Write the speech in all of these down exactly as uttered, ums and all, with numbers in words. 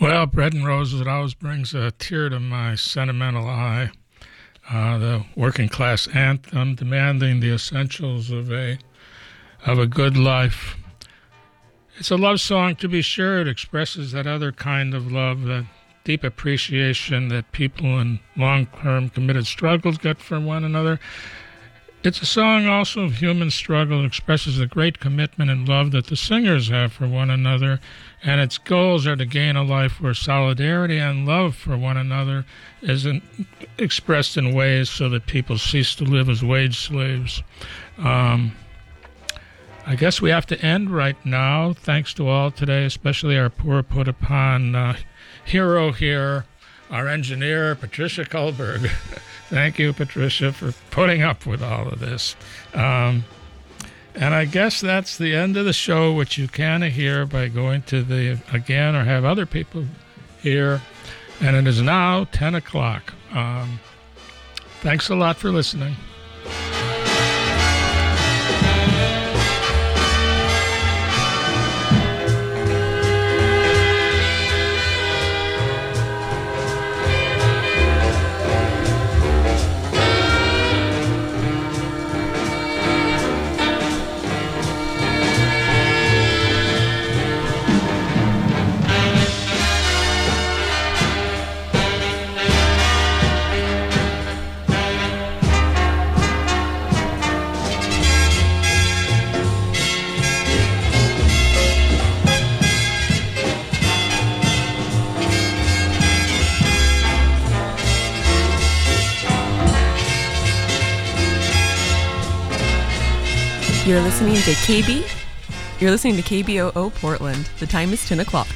Well, Bread and Roses, it always brings a tear to my sentimental eye. Uh, the working class anthem demanding the essentials of a of a good life. It's a love song, to be sure. It expresses that other kind of love, that deep appreciation that people in long-term committed struggles get for one another. It's a song also of human struggle. It expresses the great commitment and love that the singers have for one another, and its goals are to gain a life where solidarity and love for one another isn't expressed in ways so that people cease to live as wage slaves. Um, I guess we have to end right now. Thanks to all today, especially our poor put-upon uh, hero here, our engineer, Patricia Kullberg. Thank you, Patricia, for putting up with all of this. Um, and I guess that's the end of the show, which you can hear by going to the, again, or have other people hear. And it is now ten o'clock. Um, thanks a lot for listening. You're listening to K B. You're listening to K B O O Portland. The time is ten o'clock.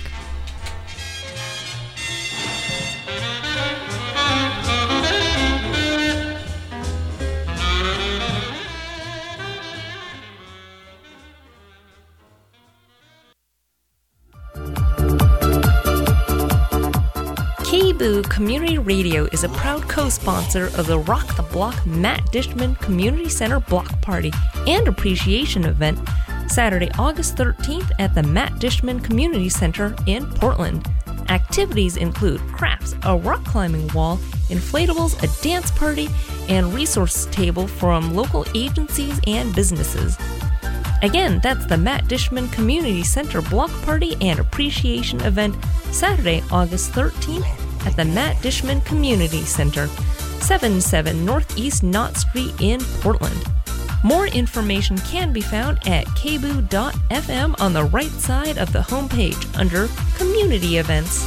K B O O Community Radio is a proud co-sponsor of the Rock the Block Matt Dishman Community Center Block Party and Appreciation Event, Saturday, August thirteenth at the Matt Dishman Community Center in Portland. Activities include crafts, a rock climbing wall, inflatables, a dance party, and resource table from local agencies and businesses. Again, that's the Matt Dishman Community Center Block Party and Appreciation Event, Saturday, August thirteenth at the Matt Dishman Community Center, seventy-seven Northeast Knott Street in Portland. More information can be found at k b o o dot f m on the right side of the homepage under Community Events.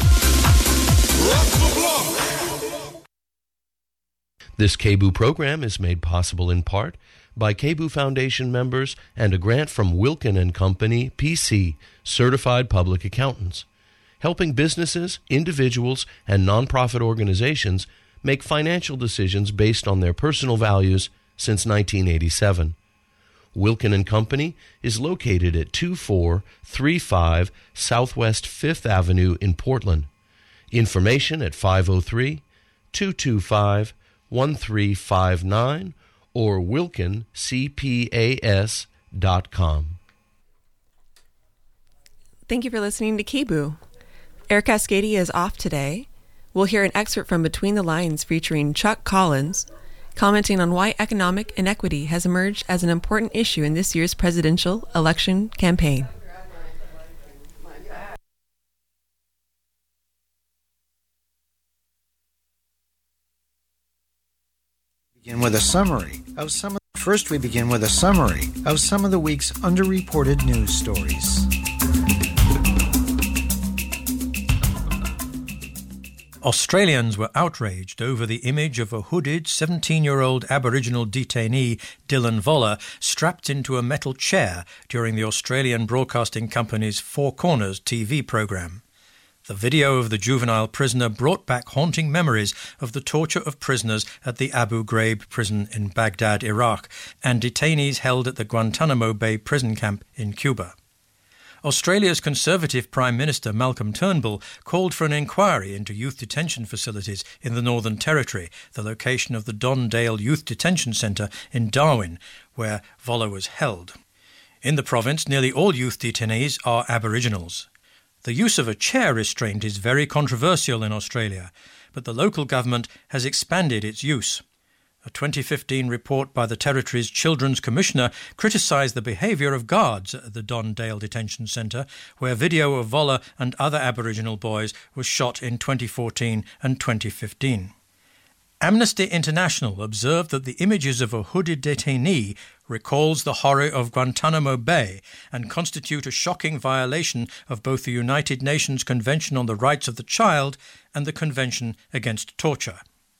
This K B O O program is made possible in part by K B O O Foundation members and a grant from Wilkin and Company, P C, Certified Public Accountants, helping businesses, individuals, and nonprofit organizations make financial decisions based on their personal values since nineteen eighty-seven. Wilkin and Company is located at two four three five Southwest fifth Avenue in Portland. Information at five oh three, two two five, one three five nine or wilkin c p a s dot com. Thank you for listening to K B O O. Eric Cascadia is off today. We'll hear an excerpt from Between the Lines featuring Chuck Collins, commenting on why economic inequity has emerged as an important issue in this year's presidential election campaign. Begin with a summary of some of First, we begin with a summary of some of the week's underreported news stories. Australians were outraged over the image of a hooded seventeen-year-old Aboriginal detainee, Dylan Voller, strapped into a metal chair during the Australian Broadcasting Company's Four Corners T V programme. The video of the juvenile prisoner brought back haunting memories of the torture of prisoners at the Abu Ghraib prison in Baghdad, Iraq, and detainees held at the Guantanamo Bay prison camp in Cuba. Australia's Conservative Prime Minister Malcolm Turnbull called for an inquiry into youth detention facilities in the Northern Territory, the location of the Don Dale Youth Detention Centre in Darwin, where Voller was held. In the province, nearly all youth detainees are Aboriginals. The use of a chair restraint is very controversial in Australia, but the local government has expanded its use. A twenty fifteen report by the territory's Children's Commissioner criticised the behaviour of guards at the Don Dale Detention Centre, where video of Voller and other Aboriginal boys was shot in twenty fourteen and twenty fifteen. Amnesty International observed that the images of a hooded detainee recalls the horror of Guantanamo Bay and constitute a shocking violation of both the United Nations Convention on the Rights of the Child and the Convention Against Torture.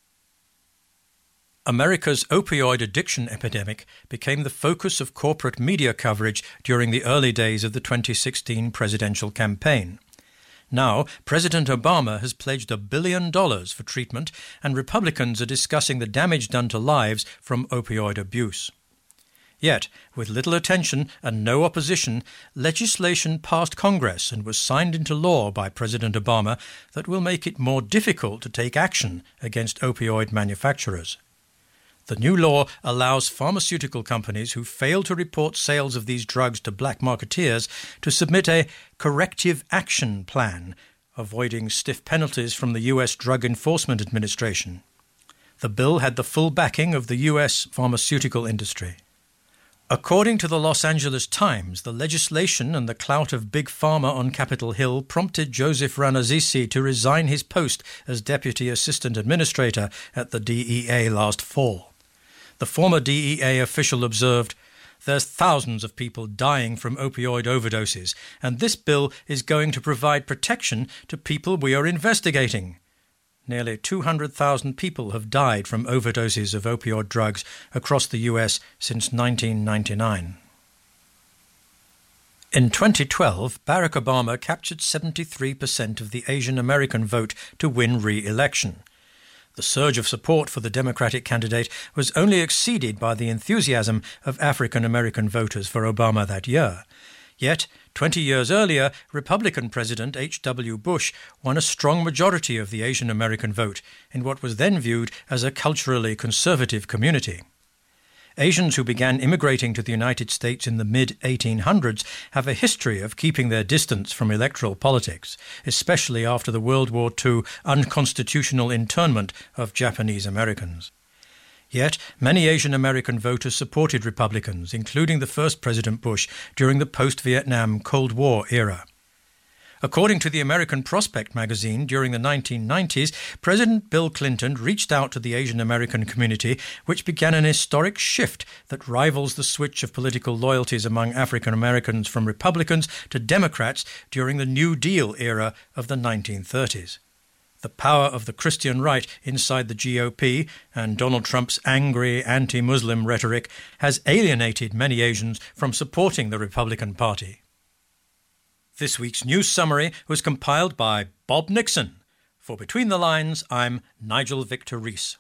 America's opioid addiction epidemic became the focus of corporate media coverage during the early days of the twenty sixteen presidential campaign. Now, President Obama has pledged a billion dollars for treatment, and Republicans are discussing the damage done to lives from opioid abuse. Yet, with little attention and no opposition, legislation passed Congress and was signed into law by President Obama that will make it more difficult to take action against opioid manufacturers. The new law allows pharmaceutical companies who fail to report sales of these drugs to black marketeers to submit a corrective action plan, avoiding stiff penalties from the U S Drug Enforcement Administration. The bill had the full backing of the U S pharmaceutical industry. According to the Los Angeles Times, the legislation and the clout of Big Pharma on Capitol Hill prompted Joseph Ranazisi to resign his post as Deputy Assistant Administrator at the D E A last fall. The former D E A official observed, "There's thousands of people dying from opioid overdoses, and this bill is going to provide protection to people we are investigating." Nearly two hundred thousand people have died from overdoses of opioid drugs across the U S since nineteen ninety-nine. In twenty twelve, Barack Obama captured seventy-three percent of the Asian American vote to win re-election. The surge of support for the Democratic candidate was only exceeded by the enthusiasm of African American voters for Obama that year. Yet, twenty years earlier, Republican President H W Bush won a strong majority of the Asian American vote in what was then viewed as a culturally conservative community. Asians who began immigrating to the United States in the mid eighteen hundreds have a history of keeping their distance from electoral politics, especially after the World War Two unconstitutional internment of Japanese Americans. Yet, many Asian American voters supported Republicans, including the first President Bush during the post-Vietnam Cold War era. According to the American Prospect magazine, during the nineteen nineties, President Bill Clinton reached out to the Asian American community, which began an historic shift that rivals the switch of political loyalties among African Americans from Republicans to Democrats during the New Deal era of the nineteen thirties. The power of the Christian right inside the G O P and Donald Trump's angry anti-Muslim rhetoric has alienated many Asians from supporting the Republican Party. This week's news summary was compiled by Bob Nixon. For Between the Lines, I'm Nigel Victor Rees.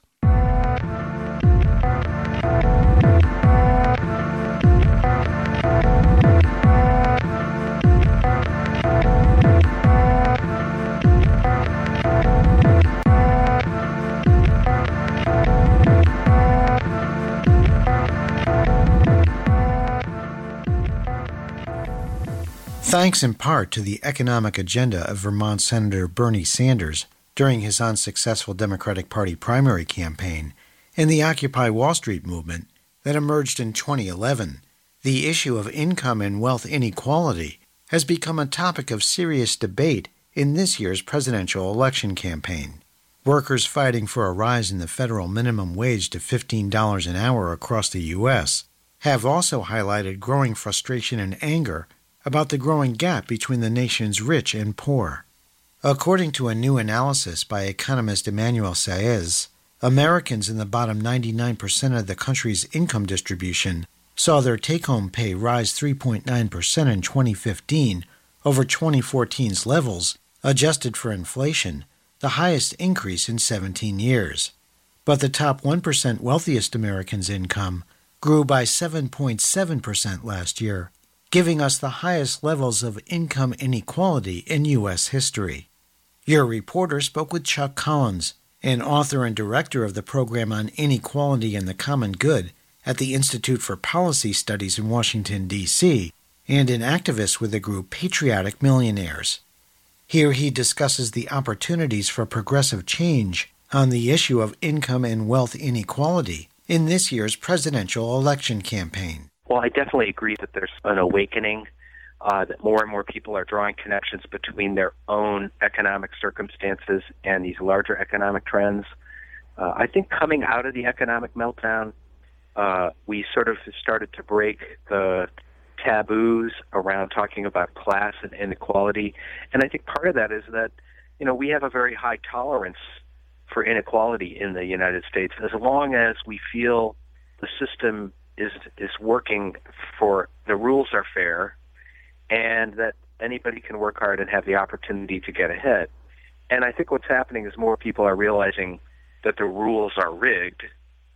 Thanks in part to the economic agenda of Vermont Senator Bernie Sanders during his unsuccessful Democratic Party primary campaign and the Occupy Wall Street movement that emerged in twenty eleven, the issue of income and wealth inequality has become a topic of serious debate in this year's presidential election campaign. Workers fighting for a rise in the federal minimum wage to fifteen dollars an hour across the U S have also highlighted growing frustration and anger about the growing gap between the nation's rich and poor. According to a new analysis by economist Emmanuel Saez, Americans in the bottom ninety-nine percent of the country's income distribution saw their take-home pay rise three point nine percent in twenty fifteen over twenty fourteen's levels, adjusted for inflation, the highest increase in seventeen years. But the top one percent wealthiest Americans' income grew by seven point seven percent last year, giving us the highest levels of income inequality in U S history. Your reporter spoke with Chuck Collins, an author and director of the program on inequality and the common good at the Institute for Policy Studies in Washington, D C, and an activist with the group Patriotic Millionaires. Here he discusses the opportunities for progressive change on the issue of income and wealth inequality in this year's presidential election campaign. Well, I definitely agree that there's an awakening, uh, that more and more people are drawing connections between their own economic circumstances and these larger economic trends. Uh, I think coming out of the economic meltdown, uh, we sort of started to break the taboos around talking about class and inequality. And I think part of that is that, you know, we have a very high tolerance for inequality in the United States, as long as we feel the system is is working for, the rules are fair, and that anybody can work hard and have the opportunity to get ahead. And I think what's happening is more people are realizing that the rules are rigged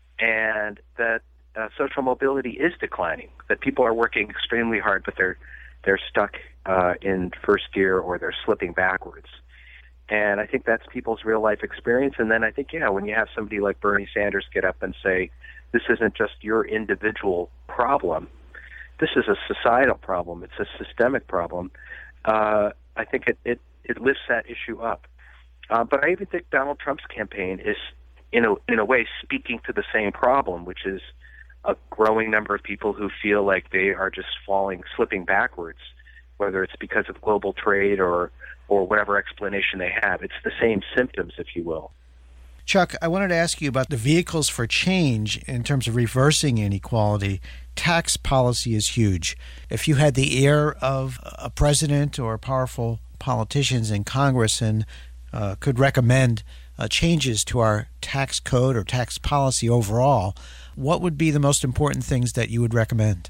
and that uh, social mobility is declining, that people are working extremely hard, but they're they're stuck uh, in first gear or they're slipping backwards. And I think that's people's real life experience. And then I think, yeah, when you have somebody like Bernie Sanders get up and say, this isn't just your individual problem, this is a societal problem, it's a systemic problem, uh, I think it, it, it lifts that issue up. Uh, but I even think Donald Trump's campaign is, in a, in a way, speaking to the same problem, which is a growing number of people who feel like they are just falling, slipping backwards, whether it's because of global trade or or whatever explanation they have. It's the same symptoms, if you will. Chuck, I wanted to ask you about the vehicles for change in terms of reversing inequality. Tax policy is huge. If you had the ear of a president or powerful politicians in Congress and uh, could recommend uh, changes to our tax code or tax policy overall, what would be the most important things that you would recommend?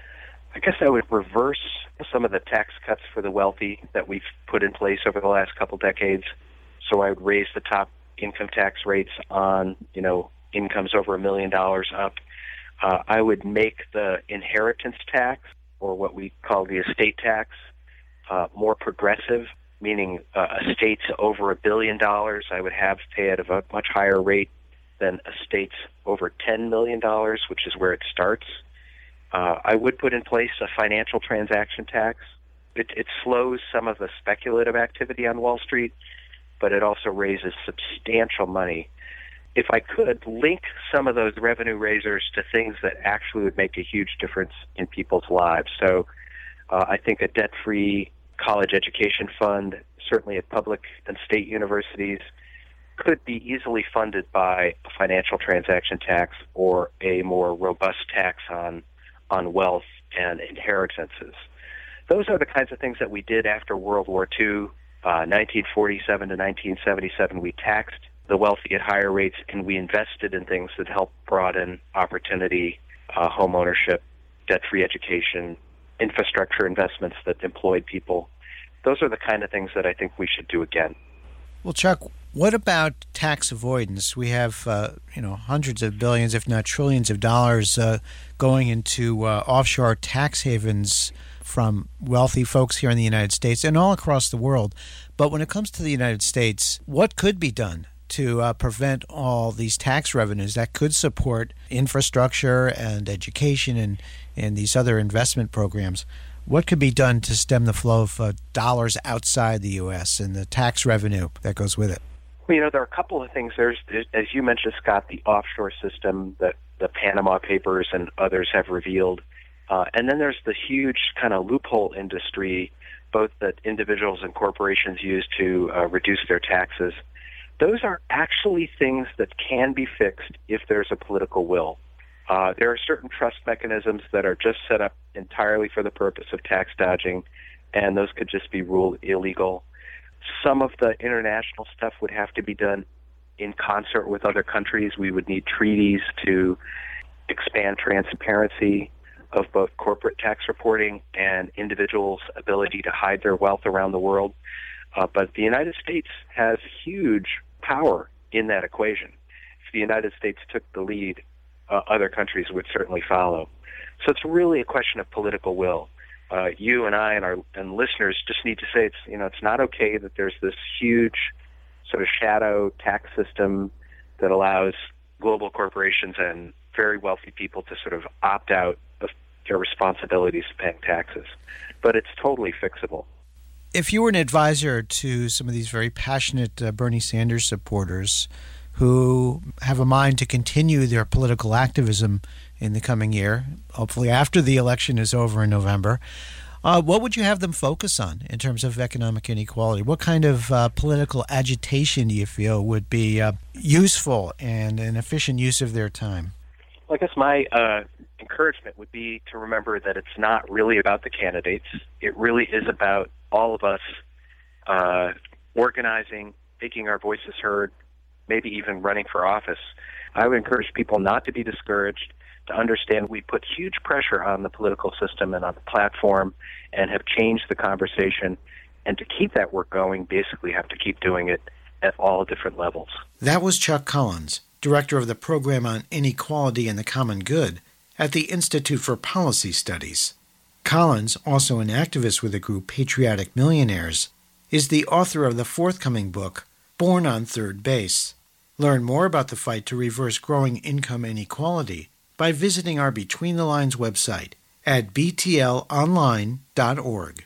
I guess I would reverse some of the tax cuts for the wealthy that we've put in place over the last couple decades. So I would raise the top income tax rates on, you know, incomes over a million dollars up. Uh, I would make the inheritance tax, or what we call the estate tax, uh, more progressive, meaning uh, estates over a billion dollars I would have pay at a much higher rate than estates over ten million dollars, which is where it starts. Uh, I would put in place a financial transaction tax. It, it slows some of the speculative activity on Wall Street, but it also raises substantial money. If I could, link some of those revenue raisers to things that actually would make a huge difference in people's lives. So uh, I think a debt-free college education fund, certainly at public and state universities, could be easily funded by a financial transaction tax or a more robust tax on on wealth and inheritances. Those are the kinds of things that we did after World War Two, uh, nineteen forty-seven to nineteen seventy-seven. We taxed the wealthy at higher rates, and we invested in things that helped broaden opportunity, uh, home ownership, debt-free education, infrastructure investments that employed people. Those are the kind of things that I think we should do again. Well, Chuck, what about tax avoidance? We have, uh, you know, hundreds of billions, if not trillions of dollars uh, going into uh, offshore tax havens from wealthy folks here in the United States and all across the world. But when it comes to the United States, what could be done to uh, prevent all these tax revenues that could support infrastructure and education and, and these other investment programs? What could be done to stem the flow of uh, dollars outside the U S and the tax revenue that goes with it? Well, you know, there are a couple of things. There's, as you mentioned, Scott, the offshore system that the Panama Papers and others have revealed. Uh, and then there's the huge kind of loophole industry, both that individuals and corporations use to uh, reduce their taxes. Those are actually things that can be fixed if there's a political will. Uh, there are certain trust mechanisms that are just set up entirely for the purpose of tax dodging, and those could just be ruled illegal. Some of the international stuff would have to be done in concert with other countries. We would need treaties to expand transparency of both corporate tax reporting and individuals' ability to hide their wealth around the world. Uh, but the United States has huge power in that equation. If the United States took the lead, uh, other countries would certainly follow. So it's really a question of political will. Uh, you and I and our and listeners just need to say it's you know it's not okay that there's this huge sort of shadow tax system that allows global corporations and very wealthy people to sort of opt out of their responsibilities of paying taxes. But it's totally fixable. If you were an advisor to some of these very passionate uh, Bernie Sanders supporters who have a mind to continue their political activism in the coming year, hopefully after the election is over in November, uh, what would you have them focus on in terms of economic inequality? What kind of uh, political agitation do you feel would be uh, useful and an efficient use of their time? Well, I guess my uh, encouragement would be to remember that it's not really about the candidates. It really is about all of us uh, organizing, making our voices heard, maybe even running for office. I would encourage people not to be discouraged, to understand we put huge pressure on the political system and on the platform and have changed the conversation. And to keep that work going, basically have to keep doing it at all different levels. That was Chuck Collins, director of the Program on Inequality and the Common Good at the Institute for Policy Studies. Collins, also an activist with the group Patriotic Millionaires, is the author of the forthcoming book, Born on Third Base. Learn more about the fight to reverse growing income inequality by visiting our Between the Lines website at b t l online dot org.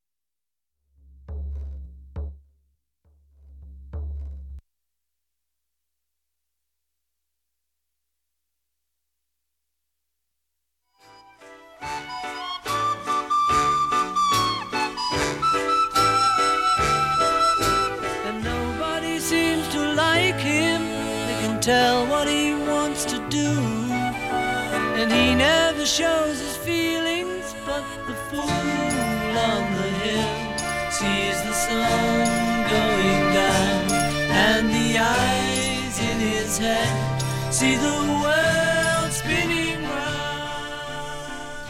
Tell what he wants to do, and he never shows his feelings, but the fool on the hill sees the sun going down, and the eyes in his head see the world spinning round.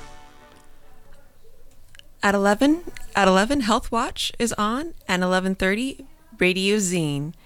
At eleven, at eleven, Health Watch is on, and eleven thirty, Radio Zine.